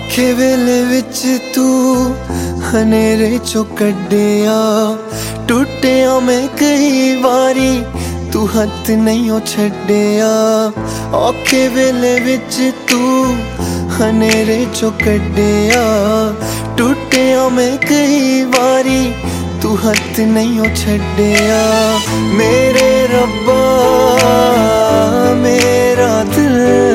औखे वेले विच तू हनेरे चो कड्डिया, टुटिया मैं कई बारी तू हथ नहीं छड्डिया। औखे वेले विच तू हनेरे चो कड्डिया, टुटिया मैं कई बारी तू हथ नहीं छड्डिया। मेरे रब्बा मेरा दिल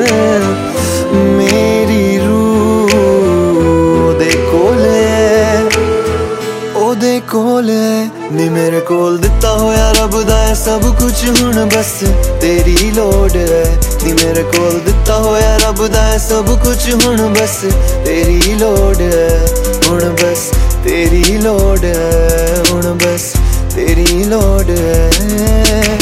मेरी रूह दे कोल है, ओदे कोल है। नी मेरे कोल दिता होया रब दा सब कुछ हुण बस तेरी लोड़ है। नी मेरे कोल दिता होया रब दा सब कुछ हुण बस तेरी लोड़ है। हुण बस तेरी लोड़ है, हुण बस तेरी लोड़ है।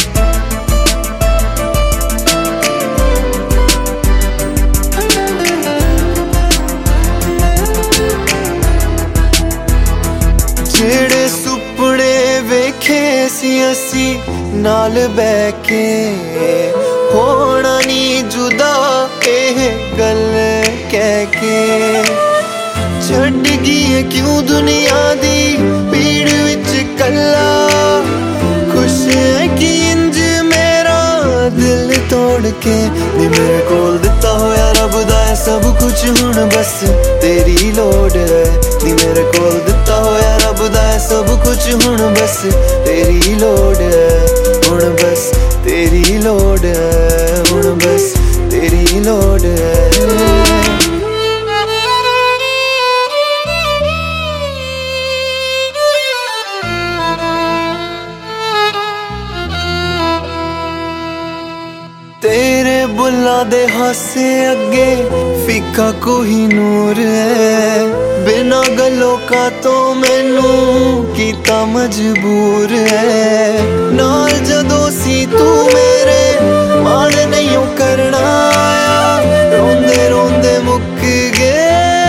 जेड़े सुपने वेखे सी असी नाल बैके, होना नी जुदा एह गल कह के। छड्ड गई क्यों दुनिया दी भीड़ विच कल्ला, खुश है कि इंज मेरा दिल तोड़ के। नी मेरे कोल दिता होया रब दा सब कुछ हुण बस तेरी लोड़ है। नी मेरे कोल दिता होया रब दा सब कुछ हुण बस तेरी लोड़ है। हुण बस तेरी लोड़ है, हुण बस तेरी लोड़ है। तेरे बुल्ला दे हासे अगे फीका कोई नूर है। बिना गलों का तो मैनू कीता मजबूर है। नाल जदों सी तू मेरे मान नहीं करना आया, रोंदे रोंदे मुक गए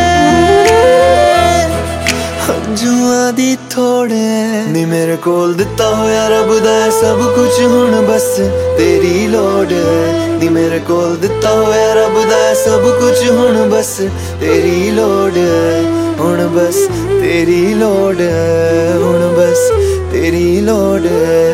हंजुआं दी थोड़े। नी मेरे कोल दिता होया रब दा सब कुछ हुण बस तेरी लोड़ है। नी मेरे कोल दिता होया रब दा सब कुछ हुण बस तेरी लोड़ है। हुण बस तेरी लोड़ है, हुण बस तेरी लोड़ है।